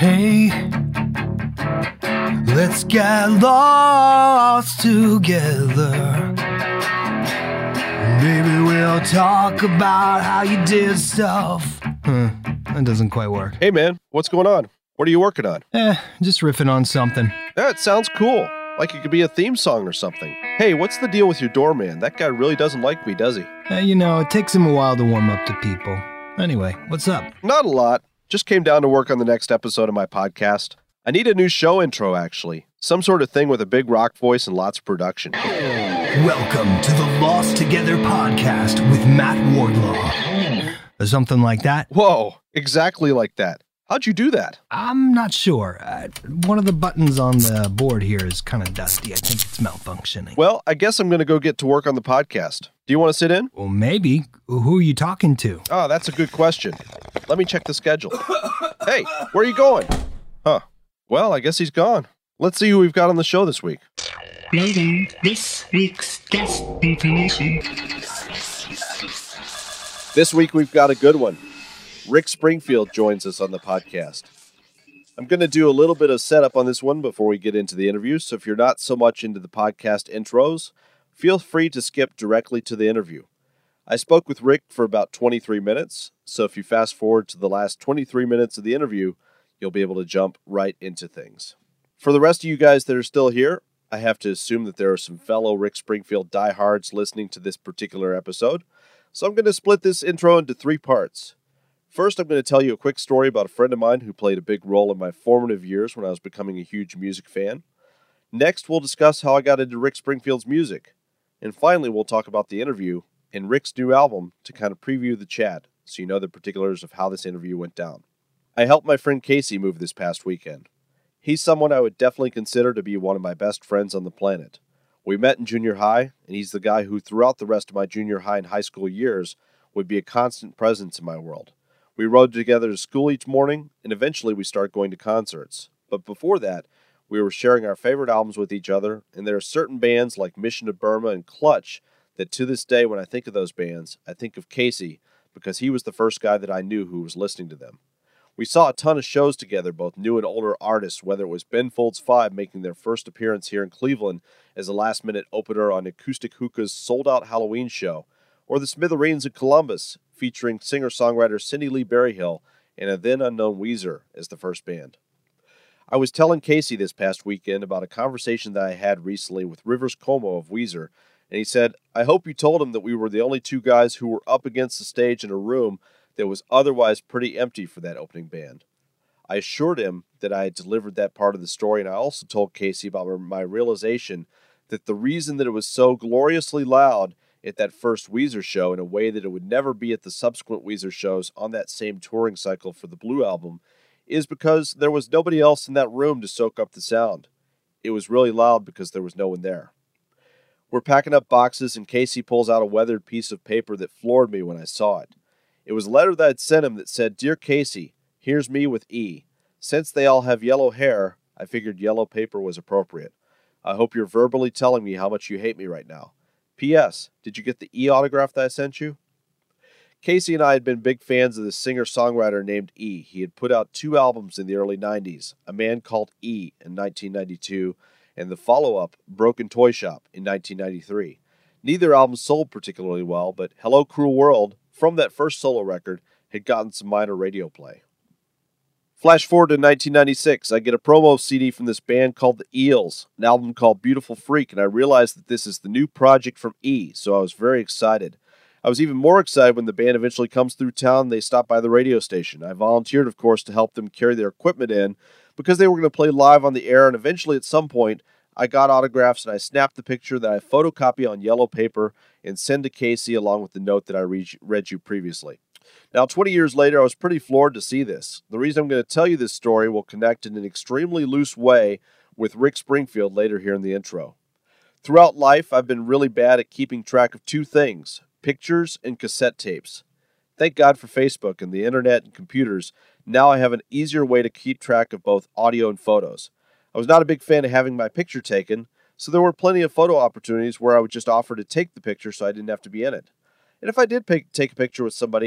Hey, let's get lost together. Maybe we'll talk about how you did stuff. That doesn't quite work. Hey man, what's going on? What are you working on? Just riffing on something. Yeah, it sounds cool. Like it could be a theme song or something. Hey, what's the deal with your doorman? That guy really doesn't like me, does he? It takes him a while to warm up to people. Anyway, what's up? Not a lot. Just came down to work on the next episode of my podcast. I need a new show intro, actually. Some sort of thing with a big rock voice and lots of production. Welcome to the Lost Together podcast with Matt Wardlaw. Or something like that. Whoa, exactly like that. How'd you do that? I'm not sure. One of the buttons on the board here is kind of dusty. I think it's malfunctioning. Well, I guess I'm going to go get to work on the podcast. Do you want to sit in? Well, maybe. Who are you talking to? Oh, that's a good question. Let me check the schedule. Hey, where are you going? Huh. Well, I guess he's gone. Let's see who we've got on the show this week. Loading this week's guest information. This week we've got a good one. Rick Springfield joins us on the podcast. I'm going to do a little bit of setup on this one before we get into the interview, so if you're not so much into the podcast intros, feel free to skip directly to the interview. I spoke with Rick for about 23 minutes, so if you fast forward to the last 23 minutes of the interview, you'll be able to jump right into things. For the rest of you guys that are still here, I have to assume that there are some fellow Rick Springfield diehards listening to this particular episode, so I'm going to split this intro into 3 parts. First, I'm going to tell you a quick story about a friend of mine who played a big role in my formative years when I was becoming a huge music fan. Next, we'll discuss how I got into Rick Springfield's music. And finally, we'll talk about the interview and Rick's new album to kind of preview the chat, so you know the particulars of how this interview went down. I helped my friend Casey move this past weekend. He's someone I would definitely consider to be one of my best friends on the planet. We met in junior high, and he's the guy who throughout the rest of my junior high and high school years would be a constant presence in my world. We rode together to school each morning, and eventually we started going to concerts. But before that, we were sharing our favorite albums with each other, and there are certain bands like Mission to Burma and Clutch that to this day when I think of those bands, I think of Casey because he was the first guy that I knew who was listening to them. We saw a ton of shows together, both new and older artists, whether it was Ben Folds 5 making their first appearance here in Cleveland as a last-minute opener on Acoustic Hookah's sold-out Halloween show, or the Smithereens in Columbus, featuring singer-songwriter Cindy Lee Berryhill and a then-unknown Weezer as the first band. I was telling Casey this past weekend about a conversation that I had recently with Rivers Cuomo of Weezer, and he said, I hope you told him that we were the only 2 guys who were up against the stage in a room that was otherwise pretty empty for that opening band. I assured him that I had delivered that part of the story, and I also told Casey about my realization that the reason that it was so gloriously loud at that first Weezer show in a way that it would never be at the subsequent Weezer shows on that same touring cycle for the Blue album is because there was nobody else in that room to soak up the sound. It was really loud because there was no one there. We're packing up boxes and Casey pulls out a weathered piece of paper that floored me when I saw it. It was a letter that I'd sent him that said, Dear Casey, here's me with E. Since they all have yellow hair, I figured yellow paper was appropriate. I hope you're verbally telling me how much you hate me right now. P.S. Did you get the E autograph that I sent you? Casey and I had been big fans of this singer-songwriter named E. He had put out 2 albums in the early 90s, A Man Called E in 1992, and the follow-up, Broken Toy Shop, in 1993. Neither album sold particularly well, but Hello Cruel World, from that first solo record, had gotten some minor radio play. Flash forward to 1996, I get a promo CD from this band called The Eels, an album called Beautiful Freak, and I realized that this is the new project from E, so I was very excited. I was even more excited when the band eventually comes through town and they stop by the radio station. I volunteered, of course, to help them carry their equipment in because they were going to play live on the air, and eventually at some point, I got autographs and I snapped the picture that I photocopy on yellow paper and send to Casey along with the note that I read you previously. Now, 20 years later, I was pretty floored to see this. The reason I'm going to tell you this story will connect in an extremely loose way with Rick Springfield later here in the intro. Throughout life, I've been really bad at keeping track of 2 things, pictures and cassette tapes. Thank God for Facebook and the internet and computers. Now I have an easier way to keep track of both audio and photos. I was not a big fan of having my picture taken, so there were plenty of photo opportunities where I would just offer to take the picture so I didn't have to be in it. And if I did take a picture with somebody,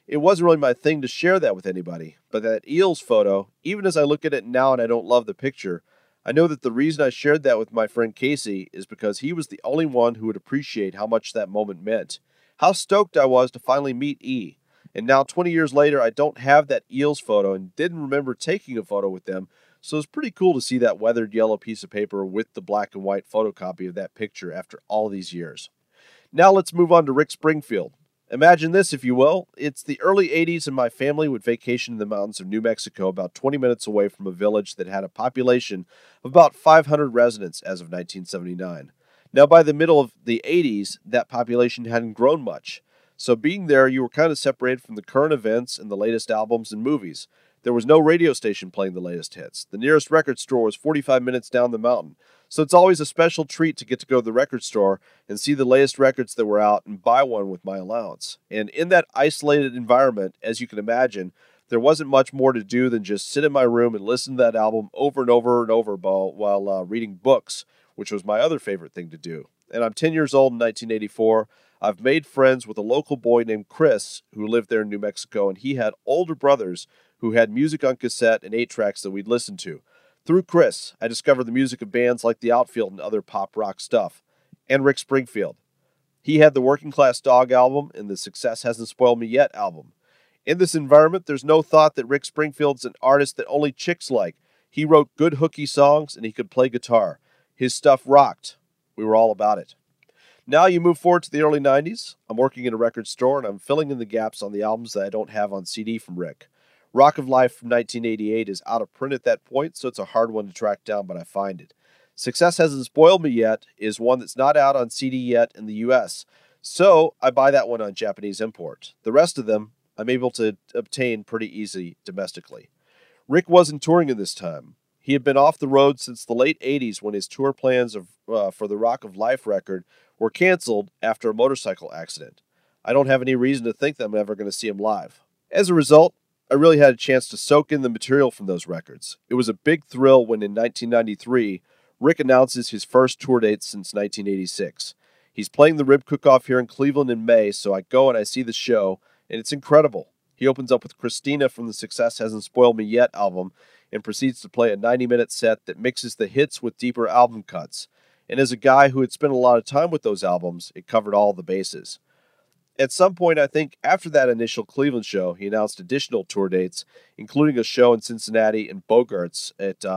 It wasn't really my thing to share that with anybody, but that Eels photo, even as I look at it now and I don't love the picture, I know that the reason I shared that with my friend Casey is because he was the only one who would appreciate how much that moment meant. How stoked I was to finally meet E. And now 20 years later, I don't have that Eels photo and didn't remember taking a photo with them, so it's pretty cool to see that weathered yellow piece of paper with the black and white photocopy of that picture after all these years. Now let's move on to Rick Springfield. Imagine this, if you will. It's the early 80s and my family would vacation in the mountains of New Mexico about 20 minutes away from a village that had a population of about 500 residents as of 1979. Now by the middle of the 80s, that population hadn't grown much. So being there, you were kind of separated from the current events and the latest albums and movies. There was no radio station playing the latest hits. The nearest record store was 45 minutes down the mountain. So it's always a special treat to get to go to the record store and see the latest records that were out and buy one with my allowance. And in that isolated environment, as you can imagine, there wasn't much more to do than just sit in my room and listen to that album over and over and over while reading books, which was my other favorite thing to do. And I'm 10 years old in 1984. I've made friends with a local boy named Chris who lived there in New Mexico, and he had older brothers who had music on cassette and 8-tracks that we'd listen to. Through Chris, I discovered the music of bands like The Outfield and other pop rock stuff, and Rick Springfield. He had the Working Class Dog album and the Success Hasn't Spoiled Me Yet album. In this environment, there's no thought that Rick Springfield's an artist that only chicks like. He wrote good hooky songs and he could play guitar. His stuff rocked. We were all about it. Now you move forward to the early 90s. I'm working in a record store and I'm filling in the gaps on the albums that I don't have on CD from Rick. Rock of Life from 1988 is out of print at that point, so it's a hard one to track down, but I find it. Success Hasn't Spoiled Me Yet is one that's not out on CD yet in the US, so I buy that one on Japanese import. The rest of them I'm able to obtain pretty easily domestically. Rick wasn't touring in this time. He had been off the road since the late 80s when his tour plans for the Rock of Life record were canceled after a motorcycle accident. I don't have any reason to think that I'm ever going to see him live. As a result, I really had a chance to soak in the material from those records. It was a big thrill when in 1993, Rick announces his first tour date since 1986. He's playing the Rib Cook-Off here in Cleveland in May, so I go and I see the show, and it's incredible. He opens up with Christina from the Success Hasn't Spoiled Me Yet album and proceeds to play a 90-minute set that mixes the hits with deeper album cuts. And as a guy who had spent a lot of time with those albums, it covered all the bases. At some point, I think after that initial Cleveland show, he announced additional tour dates, including a show in Cincinnati and Bogarts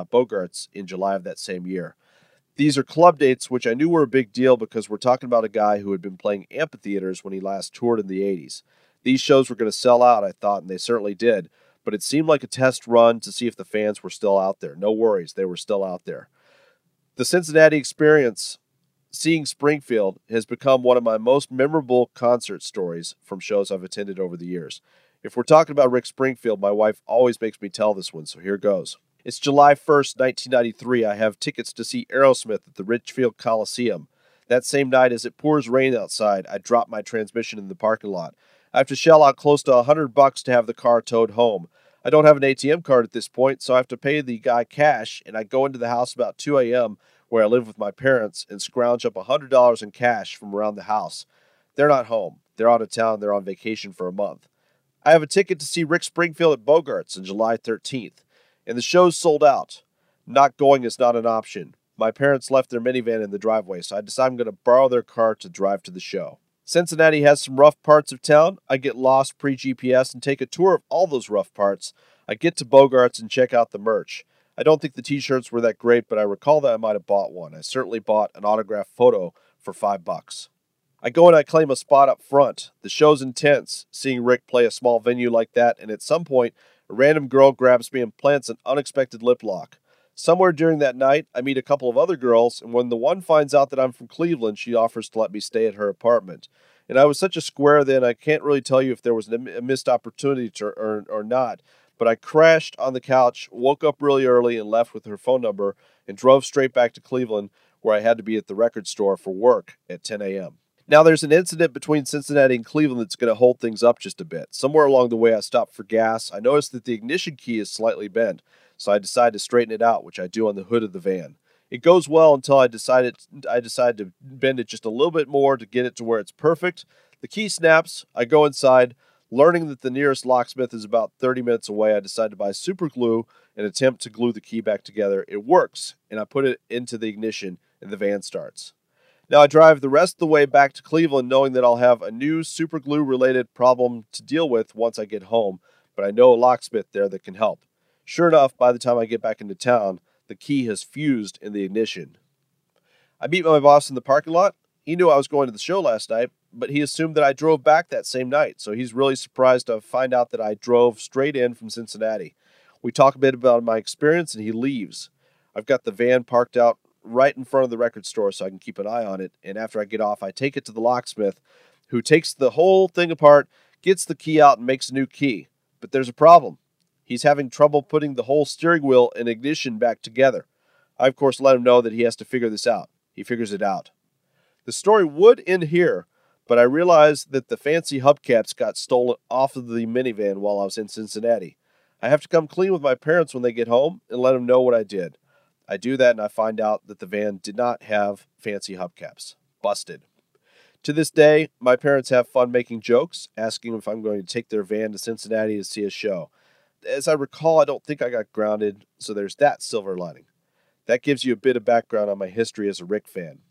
in July of that same year. These are club dates, which I knew were a big deal because we're talking about a guy who had been playing amphitheaters when he last toured in the 80s. These shows were going to sell out, I thought, and they certainly did, but it seemed like a test run to see if the fans were still out there. No worries, they were still out there. The Cincinnati experience, seeing Springfield, has become one of my most memorable concert stories from shows I've attended over the years. If we're talking about Rick Springfield, my wife always makes me tell this one, so here goes. It's July 1st, 1993. I have tickets to see Aerosmith at the Richfield Coliseum. That same night, as it pours rain outside, I drop my transmission in the parking lot. I have to shell out close to $100 to have the car towed home. I don't have an ATM card at this point, so I have to pay the guy cash, and I go into the house about 2 a.m., where I live with my parents, and scrounge up $100 in cash from around the house. They're not home. They're out of town. They're on vacation for a month. I have a ticket to see Rick Springfield at Bogarts on July 13th, and the show's sold out. Not going is not an option. My parents left their minivan in the driveway, so I decide I'm going to borrow their car to drive to the show. Cincinnati has some rough parts of town. I get lost pre-GPS and take a tour of all those rough parts. I get to Bogarts and check out the merch. I don't think the t-shirts were that great, but I recall that I might have bought one. I certainly bought an autographed photo for $5. I go and I claim a spot up front. The show's intense, seeing Rick play a small venue like that, and at some point, a random girl grabs me and plants an unexpected lip lock. Somewhere during that night, I meet a couple of other girls, and when the one finds out that I'm from Cleveland, she offers to let me stay at her apartment. And I was such a square then, I can't really tell you if there was a missed opportunity or not, but I crashed on the couch, woke up really early, and left with her phone number, and drove straight back to Cleveland, where I had to be at the record store for work at 10 a.m. Now, there's an incident between Cincinnati and Cleveland that's going to hold things up just a bit. Somewhere along the way, I stopped for gas. I noticed that the ignition key is slightly bent, so I decided to straighten it out, which I do on the hood of the van. It goes well until I decide to bend it just a little bit more to get it to where it's perfect. The key snaps. I go inside. Learning that the nearest locksmith is about 30 minutes away, I decide to buy super glue and attempt to glue the key back together. It works, and I put it into the ignition, and the van starts. Now I drive the rest of the way back to Cleveland knowing that I'll have a new super glue-related problem to deal with once I get home, but I know a locksmith there that can help. Sure enough, by the time I get back into town, the key has fused in the ignition. I meet my boss in the parking lot. He knew I was going to the show last night, but he assumed that I drove back that same night, so he's really surprised to find out that I drove straight in from Cincinnati. We talk a bit about my experience, and he leaves. I've got the van parked out right in front of the record store so I can keep an eye on it, and after I get off, I take it to the locksmith, who takes the whole thing apart, gets the key out, and makes a new key. But there's a problem. He's having trouble putting the whole steering wheel and ignition back together. I, of course, let him know that he has to figure this out. He figures it out. The story would end here, but I realized that the fancy hubcaps got stolen off of the minivan while I was in Cincinnati. I have to come clean with my parents when they get home and let them know what I did. I do that and I find out that the van did not have fancy hubcaps. Busted. To this day, my parents have fun making jokes, asking if I'm going to take their van to Cincinnati to see a show. As I recall, I don't think I got grounded, so there's that silver lining. That gives you a bit of background on my history as a Rick fan.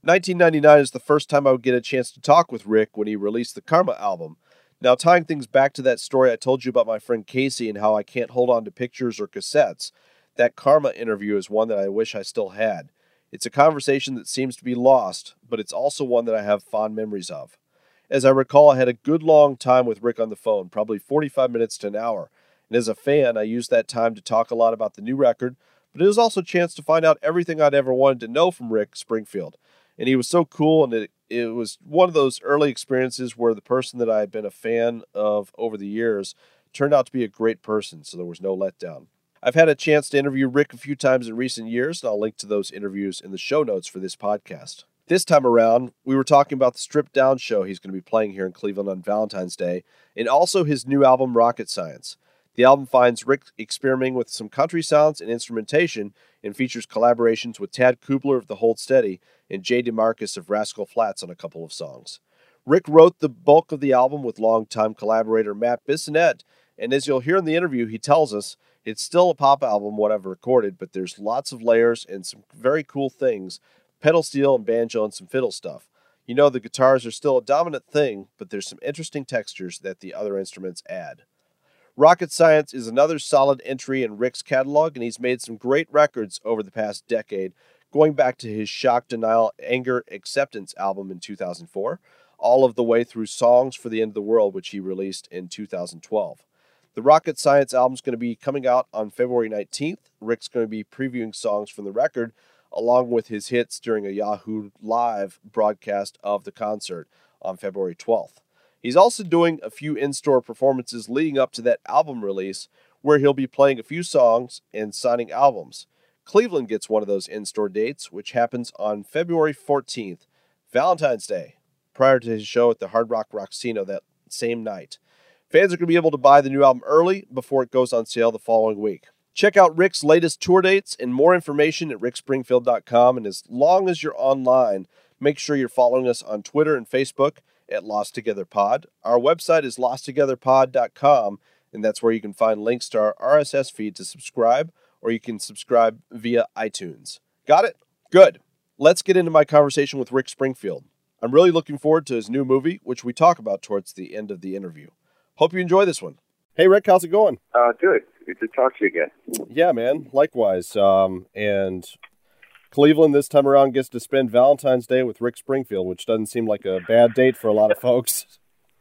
1999 is the first time I would get a chance to talk with Rick when he released the Karma album. Now, tying things back to that story I told you about my friend Casey and how I can't hold on to pictures or cassettes, that Karma interview is one that I wish I still had. It's a conversation that seems to be lost, but it's also one that I have fond memories of. As I recall, I had a good long time with Rick on the phone, probably 45 minutes to an hour, and as a fan, I used that time to talk a lot about the new record, but it was also a chance to find out everything I'd ever wanted to know from Rick Springfield. And he was so cool, and it was one of those early experiences where the person that I had been a fan of over the years turned out to be a great person, so there was no letdown. I've had a chance to interview Rick a few times in recent years, and I'll link to those interviews in the show notes for this podcast. This time around, we were talking about the stripped down show he's going to be playing here in Cleveland on Valentine's Day, and also his new album, Rocket Science. The album finds Rick experimenting with some country sounds and instrumentation and features collaborations with Tad Kubler of The Hold Steady and Jay DeMarcus of Rascal Flatts on a couple of songs. Rick wrote the bulk of the album with longtime collaborator Matt Bissonette, and as you'll hear in the interview, he tells us it's still a pop album, what I've recorded, but there's lots of layers and some very cool things, pedal steel and banjo and some fiddle stuff. You know, the guitars are still a dominant thing, but there's some interesting textures that the other instruments add. Rocket Science is another solid entry in Rick's catalog, and he's made some great records over the past decade, going back to his Shock, Denial, Anger, Acceptance album in 2004, all of the way through Songs for the End of the World, which he released in 2012. The Rocket Science album is going to be coming out on February 19th. Rick's going to be previewing songs from the record, along with his hits during a Yahoo Live broadcast of the concert on February 12th. He's also doing a few in-store performances leading up to that album release, where he'll be playing a few songs and signing albums. Cleveland gets one of those in-store dates, which happens on February 14th, Valentine's Day, prior to his show at the Hard Rock Rocksino that same night. Fans are going to be able to buy the new album early before it goes on sale the following week. Check out Rick's latest tour dates and more information at rickspringfield.com, and as long as you're online, make sure you're following us on Twitter and Facebook at Lost Together Pod. Our website is losttogetherpod.com, and that's where you can find links to our RSS feed to subscribe, or you can subscribe via iTunes. Got it? Good. Let's get into my conversation with Rick Springfield. I'm really looking forward to his new movie, which we talk about towards the end of the interview. Hope you enjoy this one. Hey, Rick, how's it going? Good. Good to talk to you again. Yeah, man. Likewise. And Cleveland this time around gets to spend Valentine's Day with Rick Springfield, which doesn't seem like a bad date for a lot of folks.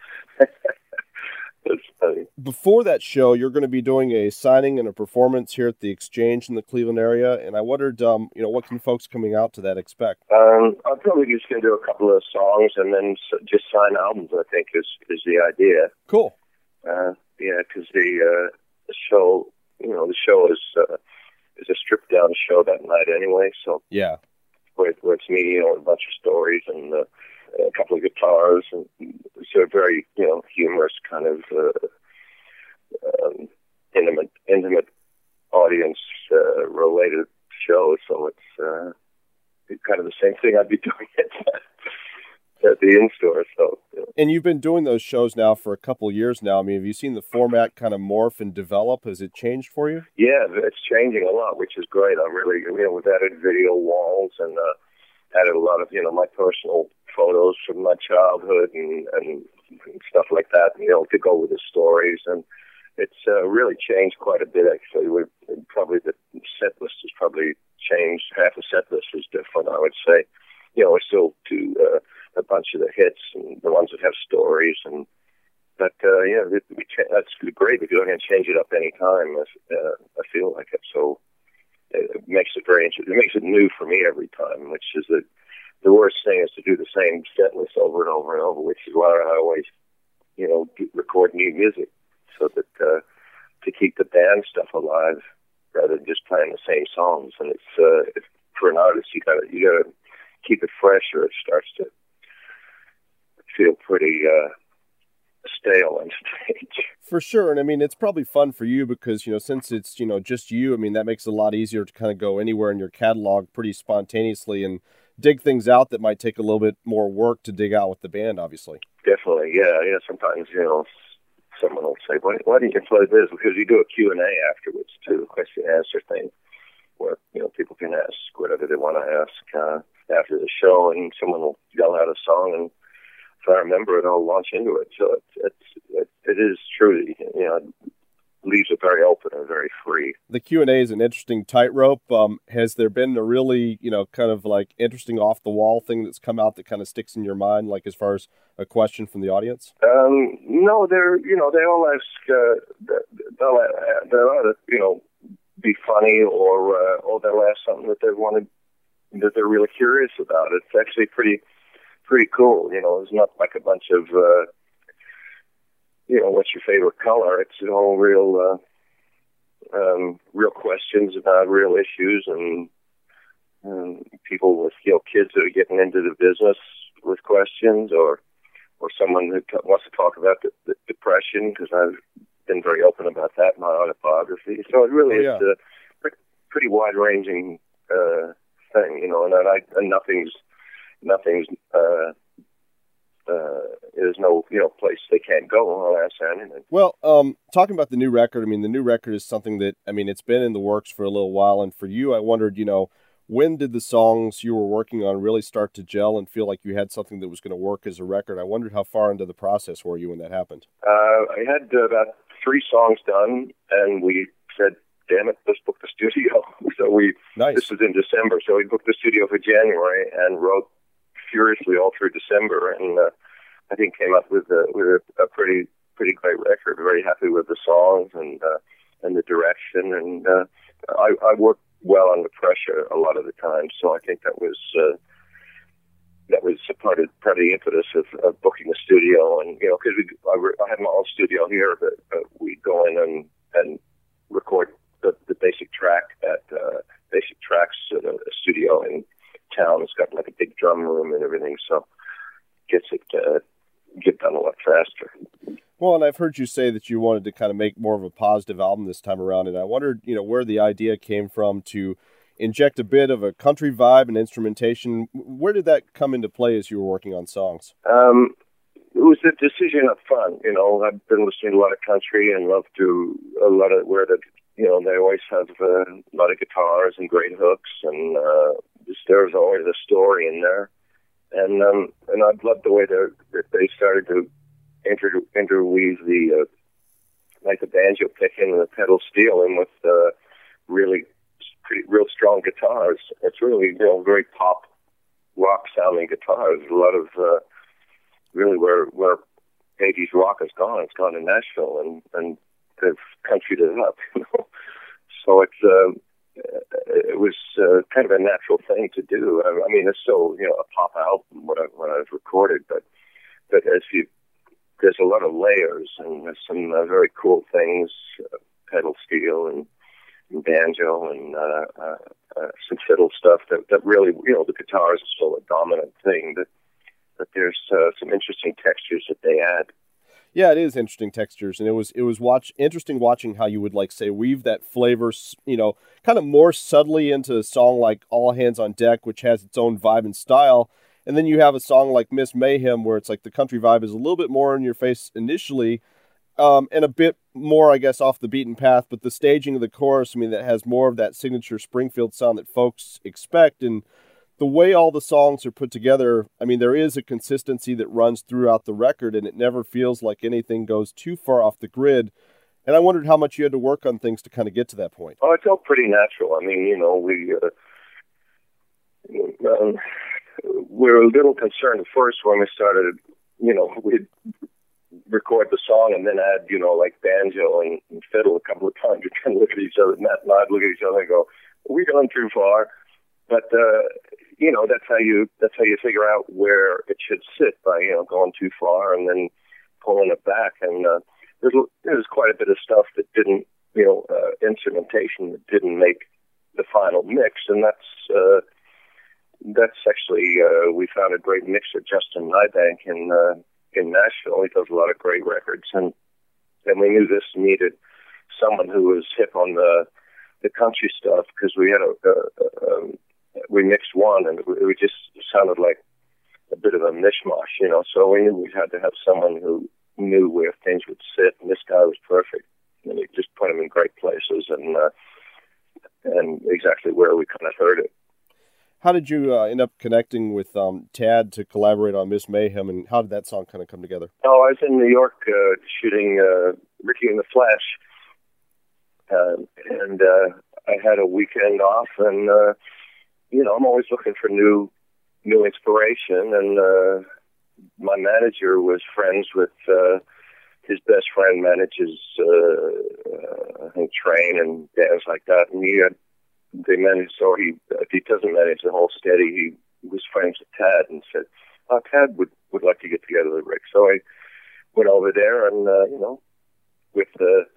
That's funny. Before that show, you're going to be doing a signing and a performance here at the Exchange in the Cleveland area, and I wondered, what can folks coming out to that expect? I'm probably just going to do a couple of songs and then just sign albums, I think, is the idea. Cool. Because the show, the show is a stripped down show that night anyway. So yeah, where it's me, a bunch of stories and a couple of guitars, and it's a very humorous kind of intimate audience related show. So it's kind of the same thing I'd be doing at at the in-store. So, And you've been doing those shows now for a couple of years now. I mean, have you seen the format kind of morph and develop? Has it changed for you? Yeah, it's changing a lot, which is great. I'm really, we've added video walls and added a lot of, my personal photos from my childhood and stuff like that, to go with the stories. And it's really changed quite a bit, actually. Probably the set list has probably changed. Half the set list is different, I would say. We're still to a bunch of the hits and the ones that have stories. But that's great because I can change it up any time. I feel like it. So it makes it very interesting. It makes it new for me every time, which is the worst thing is to do the same set list over and over and over, which is why I always, record new music so that to keep the band stuff alive rather than just playing the same songs. And it's for an artist, you gotta keep it fresh, or it starts to feel pretty stale on stage. For sure. And I mean, it's probably fun for you because, since it's, just you, I mean, that makes it a lot easier to kind of go anywhere in your catalog pretty spontaneously and dig things out that might take a little bit more work to dig out with the band, obviously. Definitely. Yeah. Sometimes, someone will say, why didn't you play this? Because you do a Q&A afterwards too, question and answer thing, where, people can ask whatever they want to ask after the show, and someone will yell out a song, and if I remember it, I'll launch into it. So it is true, leaves it very open and very free. The Q&A is an interesting tightrope. Has there been a really, kind of like interesting off-the-wall thing that's come out that kind of sticks in your mind, like as far as a question from the audience? No, they all ask, they'll either, be funny or they'll ask something that that they're really curious about. It's actually pretty cool. It's not like a bunch of, what's your favorite color? It's all real questions about real issues and people with, kids that are getting into the business with questions, or someone who wants to talk about the depression, because I've been very open about that in my autobiography. So it really is a pretty wide-ranging thing, and nothing's there's no place they can't go. I'll ask anything. Well, talking about the new record, I mean, the new record is something that, I mean, it's been in the works for a little while, and for you, I wondered, when did the songs you were working on really start to gel and feel like you had something that was going to work as a record? I wondered how far into the process were you when that happened? I had about 3 songs done, and we said, damn it, let's book the studio. So Nice. This was in December, so we booked the studio for January and wrote furiously all through December, and I think came up with a pretty great record. Very happy with the songs and the direction, and I worked well under pressure a lot of the time, so I think that was part of the impetus of booking the studio. And because I had my own studio here, but we'd go in and record the basic track at Basic Tracks at a studio in town. It's got like a big drum room and everything, so gets it get done a lot faster. Well, and I've heard you say that you wanted to kind of make more of a positive album this time around, and I wondered, where the idea came from to inject a bit of a country vibe and instrumentation. Where did that come into play as you were working on songs? It was a decision up front. I've been listening to a lot of country and love to a lot of where they always have a lot of guitars and great hooks, and there's always a story in there. And I loved the way that they started to interweave the banjo picking and the pedal steel in with real strong guitars. It's really very pop rock sounding guitars. A lot of really where 80s rock has gone. It's gone to Nashville and they've countryed it up. So it was kind of a natural thing to do. I mean, it's still a pop album when I've recorded, but there's a lot of layers and there's some very cool things, pedal steel and banjo and some fiddle stuff that really the guitars is still a dominant thing, but there's some interesting textures that they add. Yeah, it is interesting textures, and it was interesting watching how you would weave that flavor, kind of more subtly into a song like All Hands on Deck, which has its own vibe and style, And then you have a song like Miss Mayhem where it's like the country vibe is a little bit more in your face initially, and a bit more, I guess, off the beaten path. But the staging of the chorus, I mean, that has more of that signature Springfield sound that folks expect. And the way all the songs are put together, I mean, there is a consistency that runs throughout the record, and it never feels like anything goes too far off the grid. And I wondered how much you had to work on things to kind of get to that point. Oh, it felt pretty natural. I mean, we were a little concerned at first when we started, we'd record the song and then add, like banjo and fiddle a couple of times. We kind of look at each other, Matt and I'd look at each other and go, are we going too far? But, that's how you figure out where it should sit by, going too far and then pulling it back. And there's quite a bit of stuff that didn't, instrumentation that didn't make the final mix. And that's actually, we found a great mixer, Justin Nybank, in Nashville. He does a lot of great records. And we knew this needed someone who was hip on the country stuff, because we had we mixed one and it just sounded like a bit of a mishmash, so we knew we had to have someone who knew where things would sit, and this guy was perfect. And he just put him in great places and exactly where we kind of heard it. How did you end up connecting with Tad to collaborate on Miss Mayhem, and how did that song kind of come together? Oh, I was in New York shooting Ricky and the Flash, and I had a weekend off, and I'm always looking for new inspiration, and my manager was friends with his best friend manages I think Train and bands like that, and they managed, so he doesn't manage the whole steady. He was friends with Tad and said, Tad would like to get together with Rick. So I went over there, and with the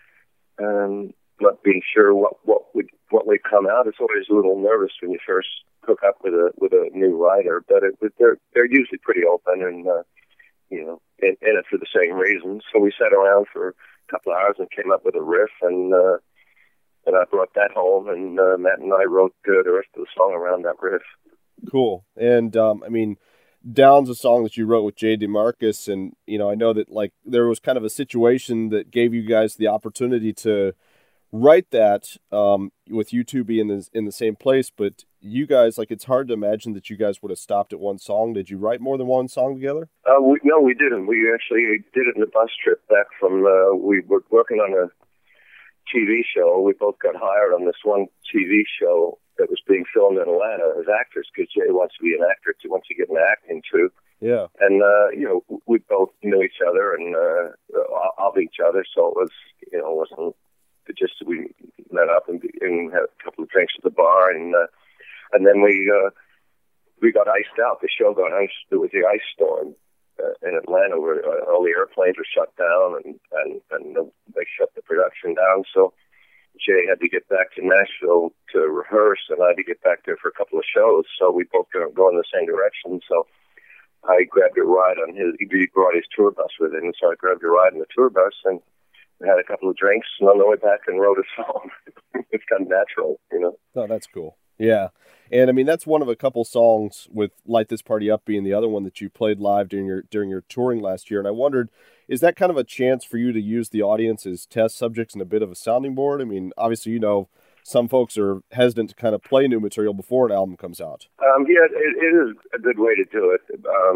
not being sure what would come out. It's always a little nervous when you first hook up with a new writer, but they're usually pretty open and in it for the same reasons. So we sat around for a couple of hours and came up with a riff, and I brought that home, and Matt and I wrote the rest of the song around that riff. Cool. And Down's a song that you wrote with Jay DeMarcus, and I know that like there was kind of a situation that gave you guys the opportunity to write that with you two being in the same place, but you guys, like, it's hard to imagine that you guys would have stopped at one song. Did you write more than one song together? No, we didn't. We actually did it in a bus trip back from, we were working on a TV show. We both got hired on this one TV show that was being filmed in Atlanta as actors, because Jay wants to be an actor, wants to get into acting too. Yeah. And, we both knew each other and of each other, so it was, it wasn't just we met up and had a couple of drinks at the bar, and then we got iced out. The show got iced. It was the ice storm in Atlanta, where all the airplanes were shut down, and they shut the production down. So Jay had to get back to Nashville to rehearse, and I had to get back there for a couple of shows. So we both go in the same direction. So I grabbed a ride on he brought his tour bus with him, so I grabbed a ride in the tour bus, and we had a couple of drinks, and on the way back and wrote a song. It's kind of natural, Oh, that's cool. Yeah. And that's one of a couple songs, with Light This Party Up being the other one that you played live during your touring last year. And I wondered, is that kind of a chance for you to use the audience as test subjects and a bit of a sounding board? Obviously, some folks are hesitant to kind of play new material before an album comes out. Yeah, it is a good way to do it.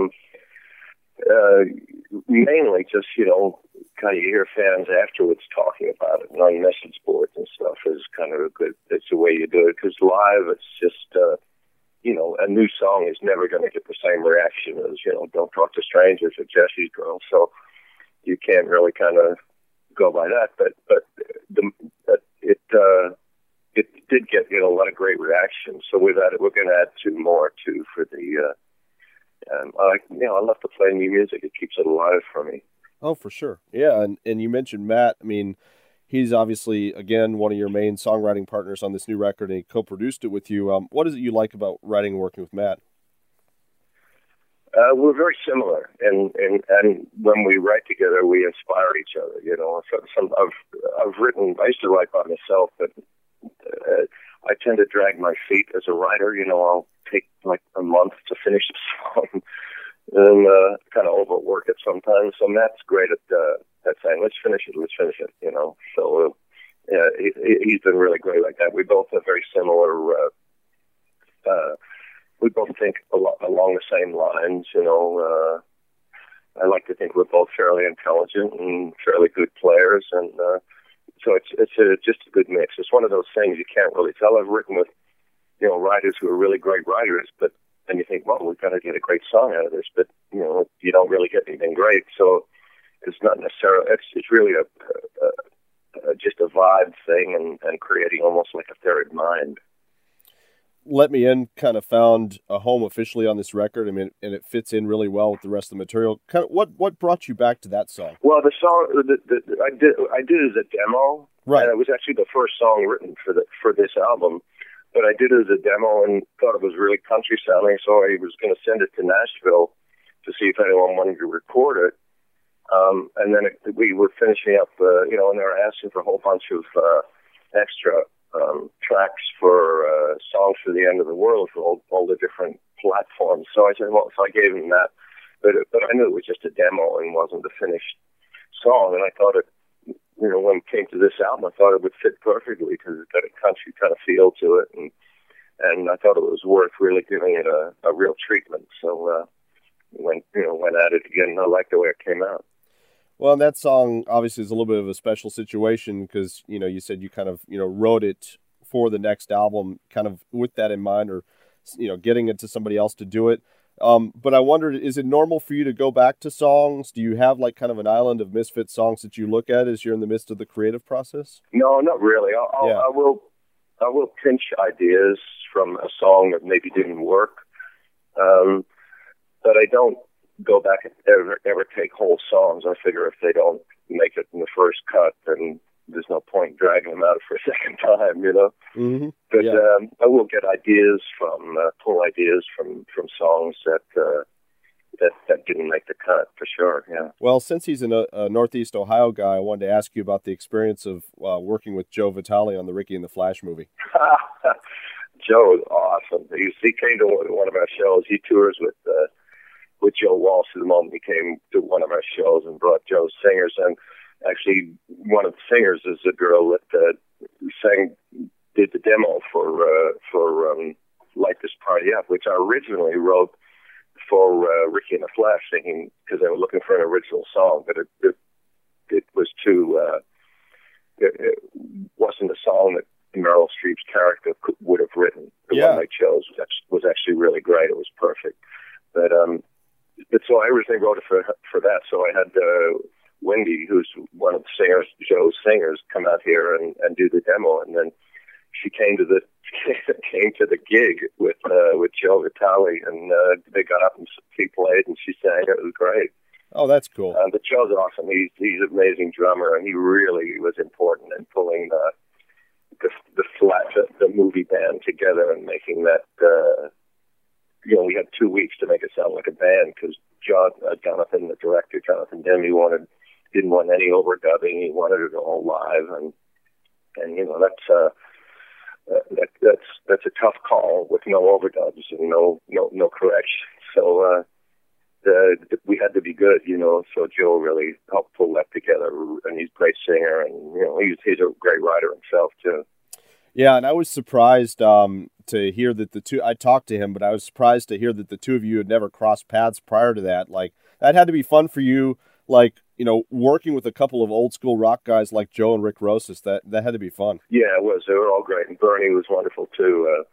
Mainly just, kind of hear fans afterwards talking about it, and on message boards and stuff is kind of it's a way you do it, because live it's just, a new song is never going to get the same reaction as, Don't Talk to Strangers or Jesse's Girl, so you can't really kind of go by that, but it did get, a lot of great reaction, so we're going to add two more too for the, I love to play new music. It keeps it alive for me. Oh, for sure. Yeah. And you mentioned Matt. He's obviously, again, one of your main songwriting partners on this new record, and he co-produced it with you. What is it you like about writing and working with Matt? We're very similar, and when we write together, we inspire each other. I've written. I used to write by myself, but I tend to drag my feet as a writer. I'll take like a month to finish the song, and kind of overwork it sometimes. So Matt's great at saying, let's finish it, you know. So yeah, he's been really great like that. We both have very similar. We both think a lot along the same lines, you know. I like to think we're both fairly intelligent and fairly good players, and so it's just a good mix. It's one of those things you can't really tell. I've written with, you know, writers who are really great writers, but then you think, well, we've got to get a great song out of this, but you know, you don't really get anything great. So it's not necessarily. It's really just a vibe thing, and creating almost like a third mind. Let Me In kind of found a home officially on this record. I mean, and it fits in really well with the rest of the material. Kind of what brought you back to that song? Well, the song I did as a demo, right? And it was actually the first song written for this album, but I did it as a demo and thought it was really country sounding, so I was going to send it to Nashville to see if anyone wanted to record it. And then we were finishing up, you know, and they were asking for a whole bunch of extra tracks for songs for the end of the world for all the different platforms. So I said, well, so I gave him that, but I knew it was just a demo and wasn't the finished song. And I thought it, you know, when it came to this album, I thought it would fit perfectly because it's got a country kind of feel to it, and I thought it was worth really giving it a real treatment. So went at it again. I liked the way it came out. Well, and that song obviously is a little bit of a special situation because, you know, you said you kind of, you know, wrote it for the next album kind of with that in mind, or, you know, getting it to somebody else to do it. But I wondered, is it normal for you to go back to songs? Do you have like kind of an island of misfit songs that you look at as you're in the midst of the creative process? No, not really. I will pinch ideas from a song that maybe didn't work. But I don't go back and ever take whole songs. I figure if they don't make it in the first cut, then there's no point dragging them out for a second time, you know. Mm-hmm. But I will get ideas pull ideas from songs that didn't make the cut for sure. Yeah. Well, since he's a Northeast Ohio guy, I wanted to ask you about the experience of working with Joe Vitale on the Ricky and the Flash movie. Joe is awesome. He came to one of our shows. He tours with Joe Walsh at the moment. He came to one of our shows and brought Joe's singers, and actually one of the singers is a girl that did the demo for Light This Party Up, which I originally wrote for Ricky and the Flash, thinking because they were looking for an original song, but it was too it wasn't a song that Meryl Streep's character would have written. The one they chose was actually really great. It was perfect, but so I originally wrote it for that. So I had Wendy, who's one of the singers, Joe's singers, come out here and do the demo, and then she came to the gig with Joe Vitale, and they got up and she played and she sang. It was great. Oh, that's cool. But Joe's awesome. He's an amazing drummer, and he really was important in pulling the movie band together and making that. You know, we had 2 weeks to make it sound like a band because Jonathan, the director, Jonathan Demme, didn't want any overdubbing. He wanted it all live, and you know that's a tough call with no overdubs and no correction. So we had to be good, you know. So Joe really helped pull that together, and he's a great singer, and you know he's a great writer himself too. Yeah, and I was surprised to hear that the two. I talked to him, but I was surprised to hear that the two of you had never crossed paths prior to that. Like that had to be fun for you. Like, you know, working with a couple of old school rock guys like Joe and Rick Rosas, that had to be fun. Yeah, it was. They were all great, and Bernie was wonderful too.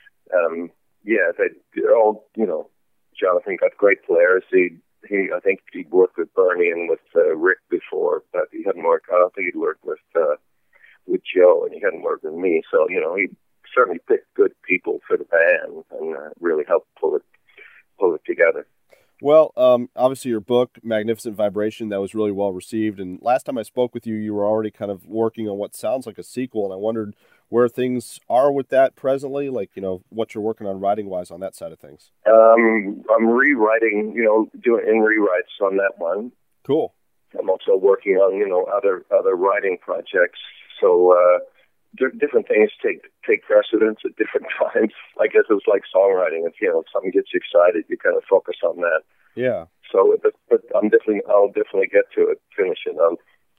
They're all, you know, Jonathan got great players. I think he'd worked with Bernie and with Rick before, but he hadn't worked. I don't think he'd worked with Joe, and he hadn't worked with me. So, you know, he certainly picked good people for the band and really helped pull it together. Well, obviously your book, Magnificent Vibration, that was really well received. And last time I spoke with you, you were already kind of working on what sounds like a sequel. And I wondered where things are with that presently, like, you know, what you're working on writing-wise on that side of things. I'm rewriting, you know, doing rewrites on that one. Cool. I'm also working on, you know, other writing projects. So different things take precedence at different times. I guess it's like songwriting. If if something gets you excited, you kind of focus on that. Yeah. So, but I'll definitely get to it, finish it. I'm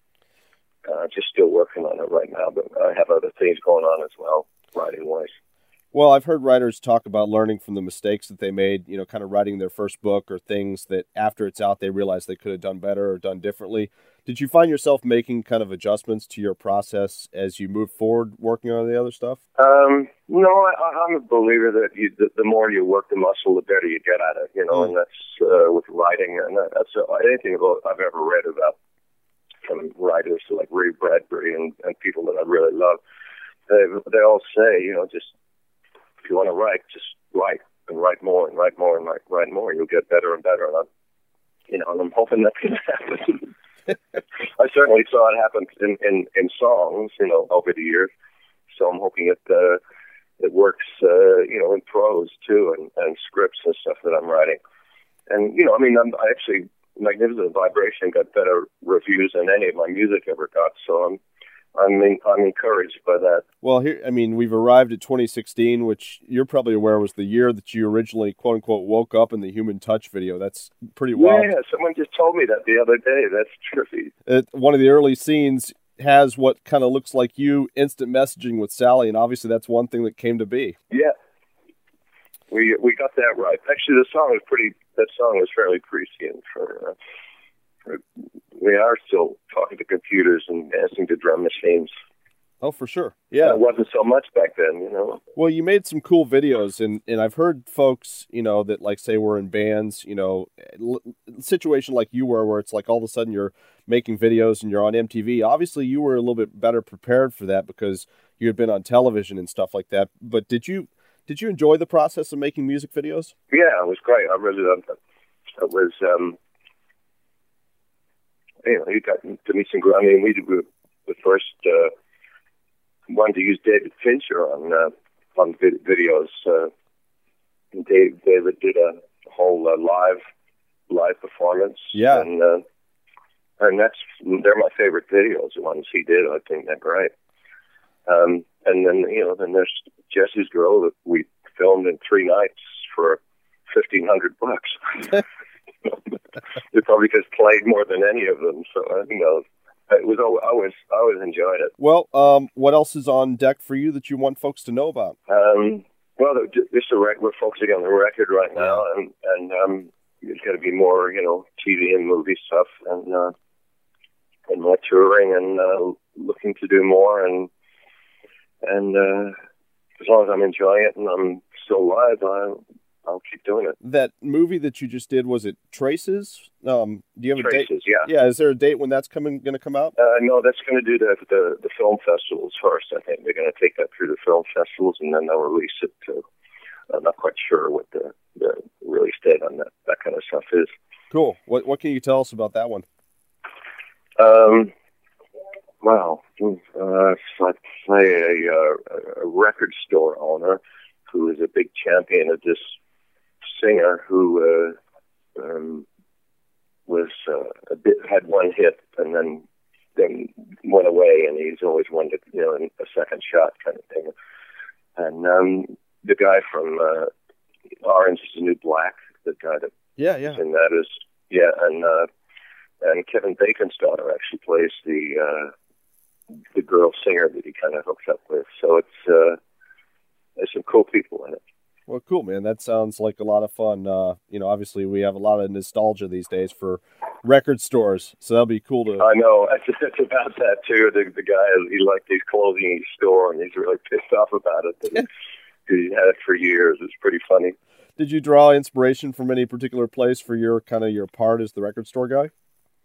just still working on it right now, but I have other things going on as well, writing-wise. Well, I've heard writers talk about learning from the mistakes that they made, kind of writing their first book or things that after it's out, they realize they could have done better or done differently. Did you find yourself making kind of adjustments to your process as you move forward working on the other stuff? No, I'm a believer that the more you work the muscle, the better you get at it, and that's with writing, and that's anything I've ever read about from writers like Ray Bradbury and people that I really love. They all say, just if you want to write, just write and write more and write more and write more. You'll get better and better. And I'm hoping that's going to happen. I certainly saw it happen in songs, over the years. So I'm hoping it works, in prose too, and scripts and stuff that I'm writing. And I actually Magnificent Vibration got better reviews than any of my music ever got. So I'm encouraged by that. Well, we've arrived at 2016, which you're probably aware was the year that you originally, quote unquote, woke up in the Human Touch video. That's pretty wild. Yeah, someone just told me that the other day. That's trippy. One of the early scenes has what kind of looks like you instant messaging with Sally, and obviously that's one thing that came to be. Yeah, we got that right. Actually, that song was fairly prescient for. We are still talking to computers and dancing to drum machines. Oh, for sure. Yeah. It wasn't so much back then, Well, you made some cool videos, and I've heard folks, that like say we're in bands, situation like you were, where it's like all of a sudden you're making videos and you're on MTV. Obviously, you were a little bit better prepared for that because you had been on television and stuff like that. But did you enjoy the process of making music videos? Yeah, it was great. I really loved it. It was, you got to meet some great. We did the first one to use David Fincher on videos. David did a whole live performance. Yeah, and they're my favorite videos. The ones he did, I think they're great. And then then there's Jesse's Girl that we filmed in 3 nights for $1,500. It probably gets played more than any of them, so it was. I always enjoyed it. Well, what else is on deck for you that you want folks to know about? Well, we're focusing on the record right now, and there's going to be more, TV and movie stuff, and more touring, and looking to do more, and as long as I'm enjoying it and I'm still alive, I'll keep doing it. That movie that you just did, was it Traces? Do you have a date? Traces, yeah. Yeah, is there a date when that's going to come out? No, that's going to do the film festivals first. I think they're going to take that through the film festivals, and then they'll release it to. I'm not quite sure what the release date on that kind of stuff is. Cool. What can you tell us about that one? Well, I'd say a record store owner who is a big champion of this singer who had one hit and then went away, and he's always wanted a second shot kind of thing. And the guy from Orange is the New Black, the guy that and that is and Kevin Bacon's daughter actually plays the girl singer that he kind of hooks up with. So it's there's some cool people in it. Well, cool, man. That sounds like a lot of fun. Obviously we have a lot of nostalgia these days for record stores, so that'll be cool to. I know. It's about that too. The guy, he's closing his store, and he's really pissed off about it. Because he had it for years. It's pretty funny. Did you draw inspiration from any particular place for your part as the record store guy?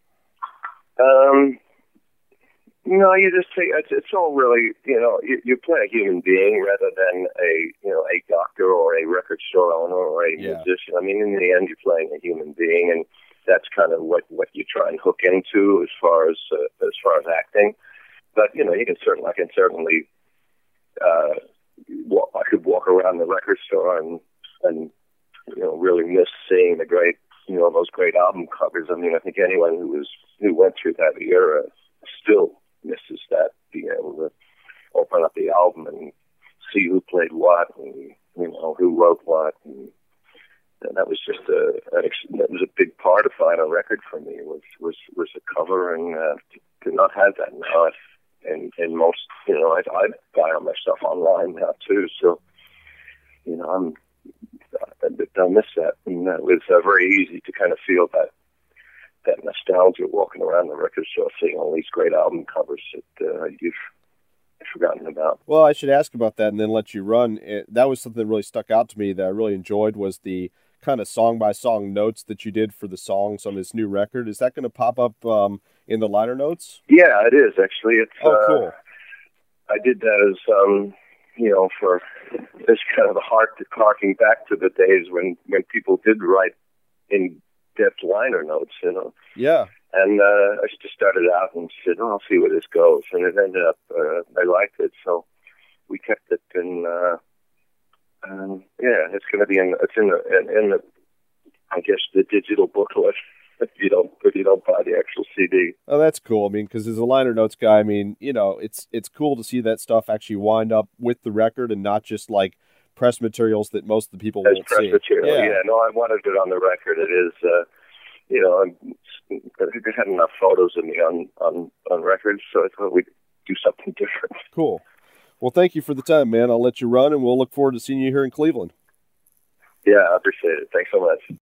No, you just say it's all really, you play a human being rather than a doctor or a record store owner or a musician. I mean, in the end, you're playing a human being, and that's kind of what you try and hook into as far as acting. But I can certainly I could walk around the record store and really miss seeing the great those great album covers. I mean, I think anyone who went through that era still misses that, being able to open up the album and see who played what and, who wrote what. And that was just that was a big part of buying a record for me was the cover, and to not have that now. And most, I buy all my stuff online now too. So, I miss that, and it was very easy to kind of feel that nostalgia walking around the record store, seeing all these great album covers that you've forgotten about. Well, I should ask about that and then let you run. That was something that really stuck out to me that I really enjoyed, was the kind of song-by-song notes that you did for the songs on this new record. Is that going to pop up in the liner notes? Yeah, it is, actually. It's cool. I did that as, for this kind of harking back to the days when people did write in-depth liner notes, Yeah. And I just started out and said, I'll see where this goes. And it ended up, I liked it, so we kept it in, it's going to be in the, I guess, the digital booklet if you don't buy the actual CD. Oh, that's cool. I mean, because as a liner notes guy, I mean, it's cool to see that stuff actually wind up with the record and not just like press materials that most of the people won't see. Material. Yeah, no, I wanted it on the record. It is, I had enough photos of me on records, so I thought we'd do something different. Cool. Well, thank you for the time, man. I'll let you run, and we'll look forward to seeing you here in Cleveland. Yeah, I appreciate it. Thanks so much.